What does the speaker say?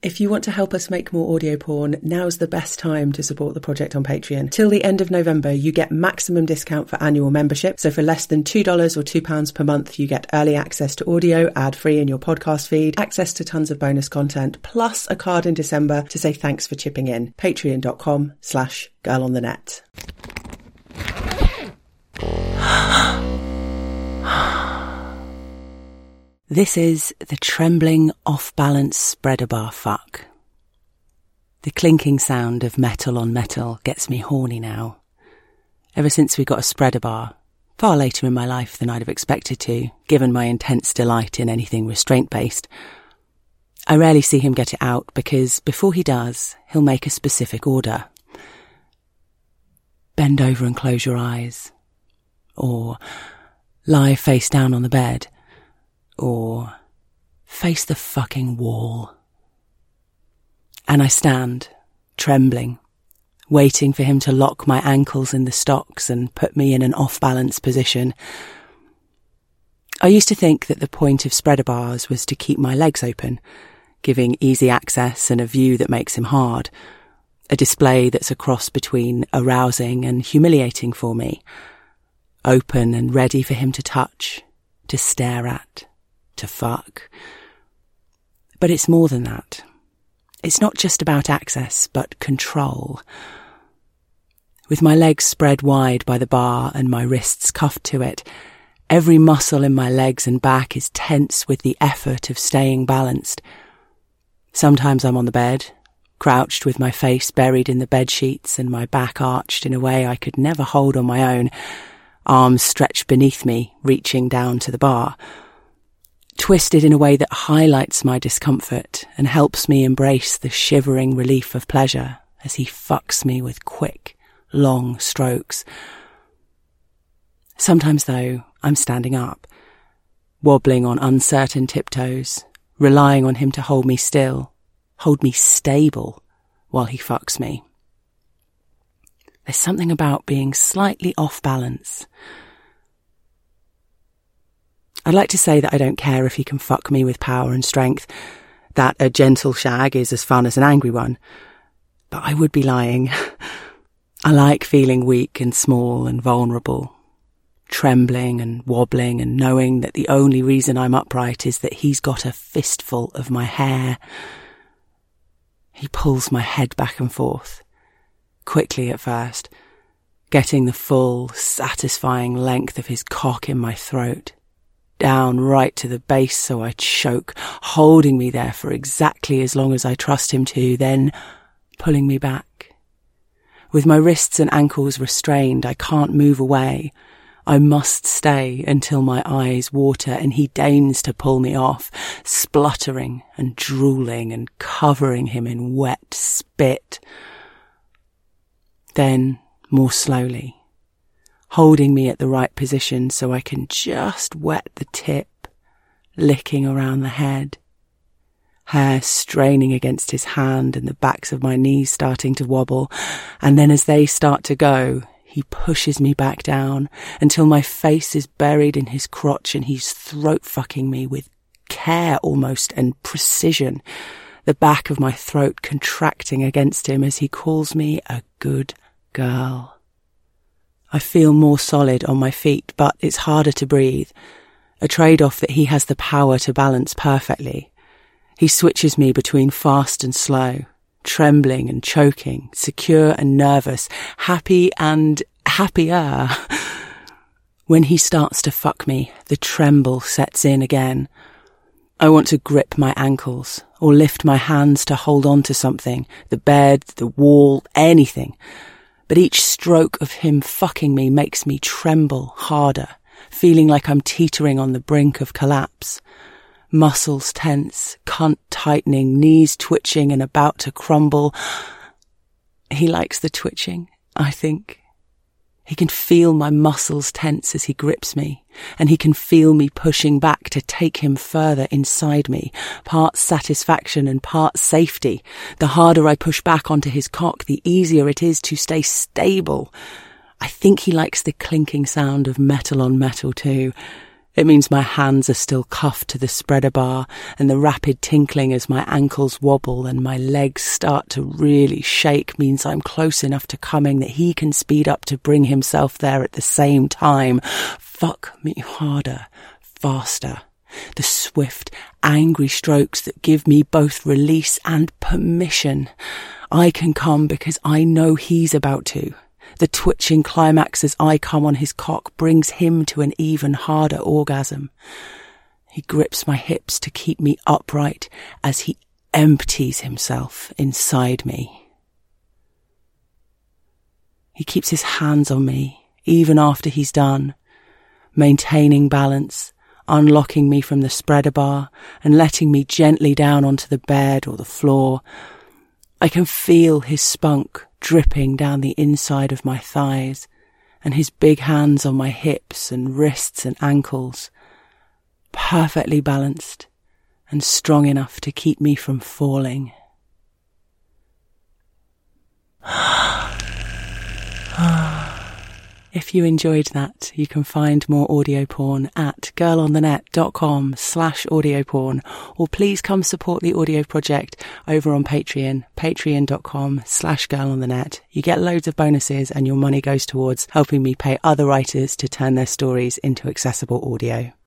If you want to help us make more audio porn, now's the best time to support the project on Patreon. Till the end of November, you get maximum discount for annual membership. So for less than $2 or £2 per month, you get early access to audio, ad-free in your podcast feed, access to tons of bonus content, plus a card in December to say thanks for chipping in. Patreon.com/girlonthenet. This is the trembling, off-balance spreader bar fuck. The clinking sound of metal on metal gets me horny now. Ever since we got a spreader bar, far later in my life than I'd have expected to, given my intense delight in anything restraint-based, I rarely see him get it out because before he does, he'll make a specific order. Bend over and close your eyes. Or lie face down on the bed. Or face the fucking wall. And I stand, trembling, waiting for him to lock my ankles in the stocks and put me in an off-balance position. I used to think that the point of spreader bars was to keep my legs open, giving easy access and a view that makes him hard, a display that's a cross between arousing and humiliating for me, open and ready for him to touch, to stare at, to fuck. But it's more than that. It's not just about access, but control. With my legs spread wide by the bar and my wrists cuffed to it, every muscle in my legs and back is tense with the effort of staying balanced. Sometimes I'm on the bed, crouched with my face buried in the bed sheets and my back arched in a way I could never hold on my own, arms stretched beneath me, reaching down to the bar. Twisted in a way that highlights my discomfort and helps me embrace the shivering relief of pleasure as he fucks me with quick, long strokes. Sometimes, though, I'm standing up, wobbling on uncertain tiptoes, relying on him to hold me still, hold me stable while he fucks me. There's something about being slightly off balance. I'd like to say that I don't care if he can fuck me with power and strength, that a gentle shag is as fun as an angry one. But I would be lying. I like feeling weak and small and vulnerable, trembling and wobbling and knowing that the only reason I'm upright is that he's got a fistful of my hair. He pulls my head back and forth, quickly at first, getting the full, satisfying length of his cock in my throat, down right to the base so I choke, holding me there for exactly as long as I trust him to, then pulling me back. With my wrists and ankles restrained, I can't move away. I must stay until my eyes water and he deigns to pull me off, spluttering and drooling and covering him in wet spit. Then, more slowly, holding me at the right position so I can just wet the tip, licking around the head, hair straining against his hand and the backs of my knees starting to wobble, and then as they start to go, he pushes me back down until my face is buried in his crotch and he's throat-fucking me with care almost and precision, the back of my throat contracting against him as he calls me a good girl. I feel more solid on my feet, but it's harder to breathe, a trade-off that he has the power to balance perfectly. He switches me between fast and slow, trembling and choking, secure and nervous, happy and happier. When he starts to fuck me, the tremble sets in again. I want to grip my ankles or lift my hands to hold on to something, the bed, the wall, anything. But each stroke of him fucking me makes me tremble harder, feeling like I'm teetering on the brink of collapse. Muscles tense, cunt tightening, knees twitching and about to crumble. He likes the twitching, I think. He can feel my muscles tense as he grips me, and he can feel me pushing back to take him further inside me, part satisfaction and part safety. The harder I push back onto his cock, the easier it is to stay stable. I think he likes the clinking sound of metal on metal too, It means my hands are still cuffed to the spreader bar, and the rapid tinkling as my ankles wobble and my legs start to really shake means I'm close enough to coming that he can speed up to bring himself there at the same time. Fuck me harder, faster. The swift, angry strokes that give me both release and permission. I can come because I know he's about to. The twitching climax as I come on his cock brings him to an even harder orgasm. He grips my hips to keep me upright as he empties himself inside me. He keeps his hands on me, even after he's done, maintaining balance, unlocking me from the spreader bar and letting me gently down onto the bed or the floor. I can feel his spunk dripping down the inside of my thighs and his big hands on my hips and wrists and ankles, perfectly balanced and strong enough to keep me from falling. If you enjoyed that, you can find more audio porn at girlonthenet.com/audioporn, or please come support the audio project over on Patreon, patreon.com/girlonthenet. You get loads of bonuses and your money goes towards helping me pay other writers to turn their stories into accessible audio.